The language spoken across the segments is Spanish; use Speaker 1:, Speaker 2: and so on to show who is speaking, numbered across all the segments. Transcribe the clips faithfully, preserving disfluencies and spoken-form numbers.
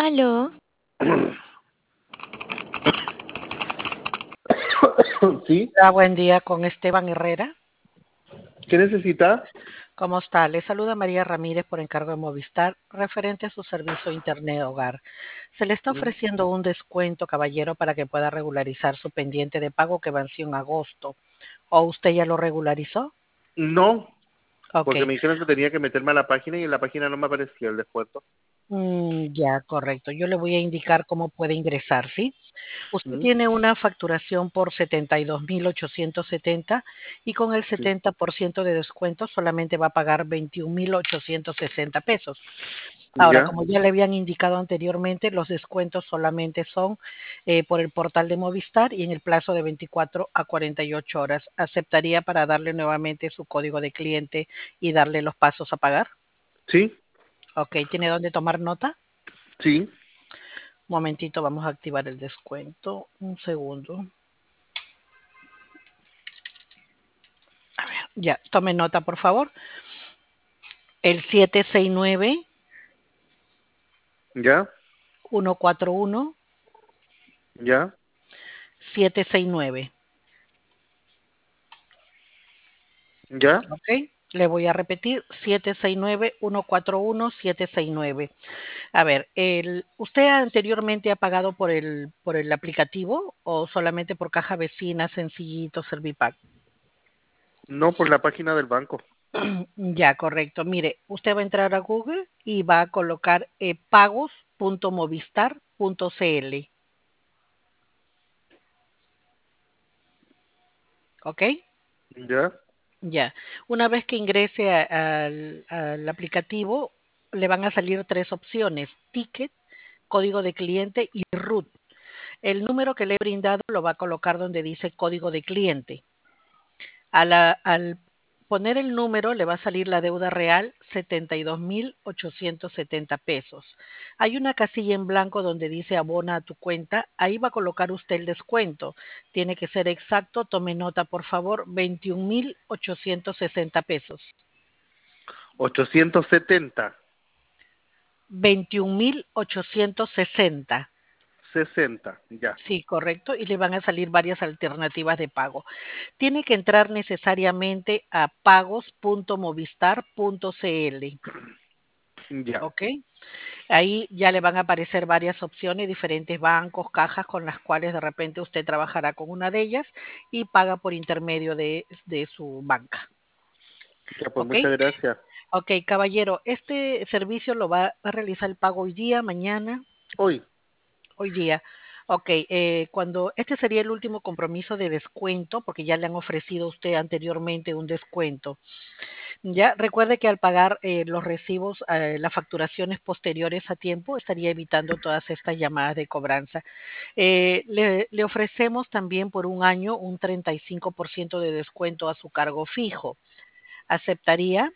Speaker 1: Aló,
Speaker 2: Sí,
Speaker 3: Hola, buen día con Esteban Herrera.
Speaker 2: ¿qué necesita?
Speaker 3: ¿Cómo está? Le saluda María Ramírez por encargo de Movistar, referente a su servicio Internet Hogar. Se le está
Speaker 2: Mm,
Speaker 3: ofreciendo un descuento, caballero, para que pueda regularizar su pendiente de pago que venció en agosto. ¿O usted ya lo regularizó?
Speaker 2: No,
Speaker 3: Ok.
Speaker 2: porque me dijeron que tenía que meterme a la página y en la página no me aparecía el descuento.
Speaker 3: Mm, ya, correcto. Yo le voy a indicar cómo puede ingresar, ¿sí? Usted
Speaker 2: Mm,
Speaker 3: tiene una facturación por setenta y dos mil ochocientos setenta y con el
Speaker 2: Sí,
Speaker 3: setenta por ciento de descuento solamente va a pagar veintiún mil ochocientos sesenta pesos. Ahora,
Speaker 2: ya,
Speaker 3: como ya le habían indicado anteriormente, los descuentos solamente son eh, por el portal de Movistar y en el plazo de veinticuatro a cuarenta y ocho horas. ¿Aceptaría para darle nuevamente su código de cliente y darle los pasos a pagar?
Speaker 2: sí,
Speaker 3: Ok, ¿tiene dónde tomar nota?
Speaker 2: sí,
Speaker 3: Un momentito, vamos a activar el descuento. Un segundo. Ya, tome nota, por favor. El siete seis nueve,
Speaker 2: ya,
Speaker 3: uno cuatro uno,
Speaker 2: ya,
Speaker 3: siete seis nueve.
Speaker 2: ya.
Speaker 3: ¿Ok? Le voy a repetir, siete seis nueve, uno cuatro uno, siete seis nueve. A ver, el, ¿usted anteriormente ha pagado por el, por el aplicativo o solamente por caja vecina, sencillito, Servipack?
Speaker 2: No, por la página del banco.
Speaker 3: Ya, correcto. Mire, usted va a entrar a Google y va a colocar eh, pagos punto movistar punto cl. ¿Ok?
Speaker 2: Ya,
Speaker 3: Ya. Una vez que ingrese a- al, al aplicativo, le van a salir tres opciones: ticket, código de cliente y root. El número que le he brindado lo va a colocar donde dice código de cliente. A la- al poner el número le va a salir la deuda real, setenta y dos mil ochocientos setenta pesos. Hay una casilla en blanco donde dice abona a tu cuenta. Ahí va a colocar usted el descuento. Tiene que ser exacto. Tome nota, por favor. veintiún mil ochocientos sesenta pesos.
Speaker 2: ochocientos setenta,
Speaker 3: veintiún mil ochocientos sesenta.
Speaker 2: sesenta, ya.
Speaker 3: Sí, correcto. Y le van a salir varias alternativas de pago. Tiene que entrar necesariamente a pagos punto movistar punto cl.
Speaker 2: Ya.
Speaker 3: ¿Ok? Ahí ya le van a aparecer varias opciones, diferentes bancos, cajas con las cuales de repente usted trabajará con una de ellas y paga por intermedio de, de su banca.
Speaker 2: Ya, pues
Speaker 3: ¿Ok?
Speaker 2: muchas gracias.
Speaker 3: Ok, caballero, este servicio lo va a realizar el pago hoy día, mañana.
Speaker 2: Hoy,
Speaker 3: Hoy día. Ok, eh, cuando este sería el último compromiso de descuento, porque ya le han ofrecido a usted anteriormente un descuento. Ya recuerde que al pagar eh, los recibos, eh, las facturaciones posteriores a tiempo, estaría evitando todas estas llamadas de cobranza. Eh, le, le ofrecemos también por un año un treinta y cinco por ciento de descuento a su cargo fijo. ¿Aceptaría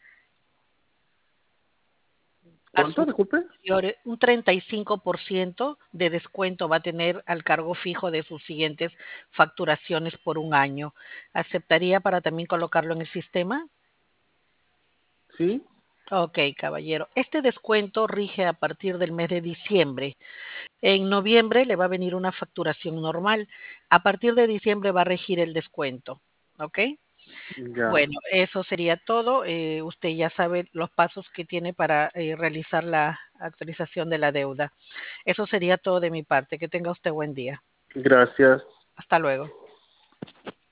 Speaker 3: a
Speaker 2: ¿cuánto,
Speaker 3: sus
Speaker 2: disculpe?
Speaker 3: posteriores un treinta y cinco por ciento de descuento va a tener al cargo fijo de sus siguientes facturaciones por un año? ¿Aceptaría para también colocarlo en el sistema?
Speaker 2: Sí,
Speaker 3: Ok, caballero. Este descuento rige a partir del mes de diciembre. En noviembre le va a venir una facturación normal. A partir de diciembre va a regir el descuento. ¿Ok?
Speaker 2: ya.
Speaker 3: Bueno, eso sería todo. Eh, usted ya sabe los pasos que tiene para eh, realizar la actualización de la deuda. Eso sería todo de mi parte. Que tenga usted buen día.
Speaker 2: Gracias.
Speaker 3: Hasta luego.